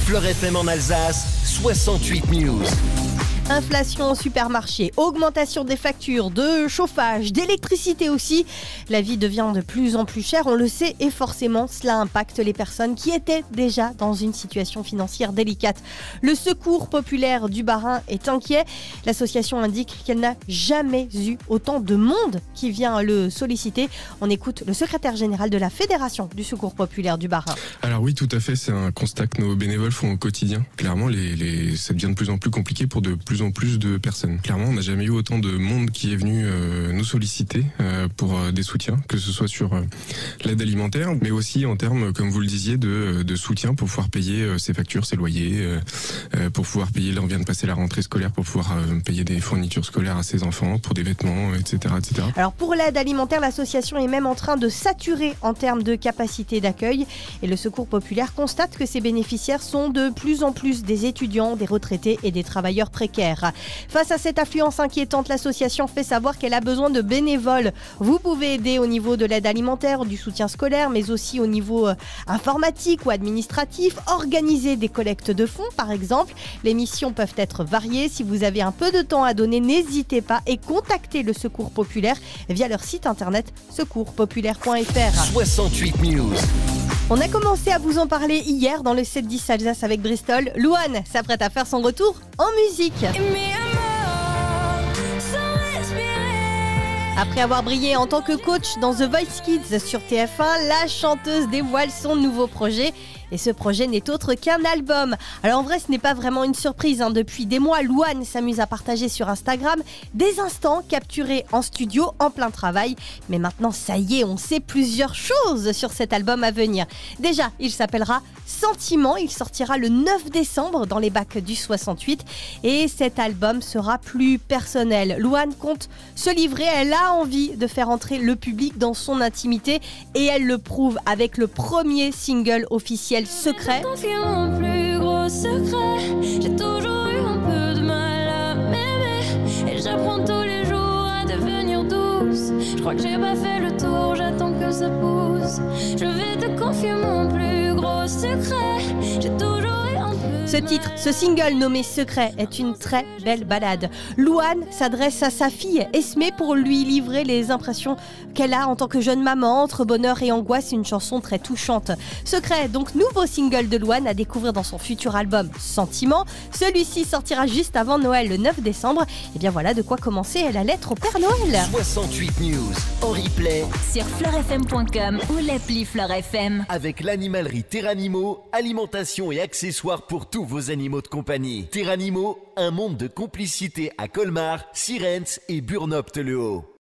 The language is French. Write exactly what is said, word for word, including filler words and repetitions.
Fleur F M en Alsace, soixante-huit News. Inflation au supermarché, augmentation des factures de chauffage, d'électricité aussi. La vie devient de plus en plus chère, on le sait, et forcément cela impacte les personnes qui étaient déjà dans une situation financière délicate. Le Secours populaire du Bas-Rhin est inquiet. L'association indique qu'elle n'a jamais eu autant de monde qui vient le solliciter. On écoute le secrétaire général de la Fédération du Secours populaire du Bas-Rhin. Alors oui, tout à fait, c'est un constat que nos bénévoles font au quotidien. Clairement, les, les, ça devient de plus en plus compliqué pour de plus en plus de personnes. Clairement, on n'a jamais eu autant de monde qui est venu euh, nous solliciter euh, pour euh, des soutiens, que ce soit sur euh, l'aide alimentaire, mais aussi en termes, comme vous le disiez, de, de soutien pour pouvoir payer euh, ses factures, ses loyers, euh, euh, pour pouvoir payer, là on vient de passer la rentrée scolaire, pour pouvoir euh, payer des fournitures scolaires à ses enfants, pour des vêtements, et cetera, et cetera. Alors pour l'aide alimentaire, l'association est même en train de saturer en termes de capacité d'accueil, et le Secours populaire constate que ses bénéficiaires sont de plus en plus des étudiants, des retraités et des travailleurs précaires. Face à cette affluence inquiétante, l'association fait savoir qu'elle a besoin de bénévoles. Vous pouvez aider au niveau de l'aide alimentaire, du soutien scolaire, mais aussi au niveau informatique ou administratif, organiser des collectes de fonds par exemple. Les missions peuvent être variées. Si vous avez un peu de temps à donner, n'hésitez pas et contactez le Secours populaire via leur site internet secours populaire point f r. soixante-huit News. On a commencé à vous en parler hier dans le sept dix Alsace avec Bristol. Louane s'apprête à faire son retour en musique. Après avoir brillé en tant que coach dans The Voice Kids sur T F un, la chanteuse dévoile son nouveau projet. Et ce projet n'est autre qu'un album. Alors en vrai, ce n'est pas vraiment une surprise. Hein. Depuis des mois, Louane s'amuse à partager sur Instagram des instants capturés en studio, en plein travail. Mais maintenant, ça y est, on sait plusieurs choses sur cet album à venir. Déjà, il s'appellera Sentiment. Il sortira le neuf décembre dans les bacs du soixante-huit. Et cet album sera plus personnel. Louane compte se livrer. Elle a envie de faire entrer le public dans son intimité. Et elle le prouve avec le premier single officiel, Secret. Mon plus gros secret, j'ai toujours eu un peu de mal à m'aimer et j'apprends tous les jours à devenir douce. Je crois que j'ai pas fait le tour, j'attends que ça pousse. Je vais te confier mon plus gros secret, j'ai toujours eu un peu. Ce titre, ce single nommé Secret, est une très belle balade. Louane s'adresse à sa fille Esmé pour lui livrer les impressions qu'elle a en tant que jeune maman, entre bonheur et angoisse, une chanson très touchante. Secret, donc nouveau single de Louane à découvrir dans son futur album Sentiment. Celui-ci sortira juste avant Noël, le neuf décembre. Et bien voilà de quoi commencer la lettre au Père Noël. soixante-huit News en replay sur fleur f m point com ou l'appli Fleur F M. avec l'animalerie Terranimo, alimentation et accessoires pour tous vos animaux de compagnie. Terranimo, un monde de complicité à Colmar, Sirens et Burnopte-le-Haut.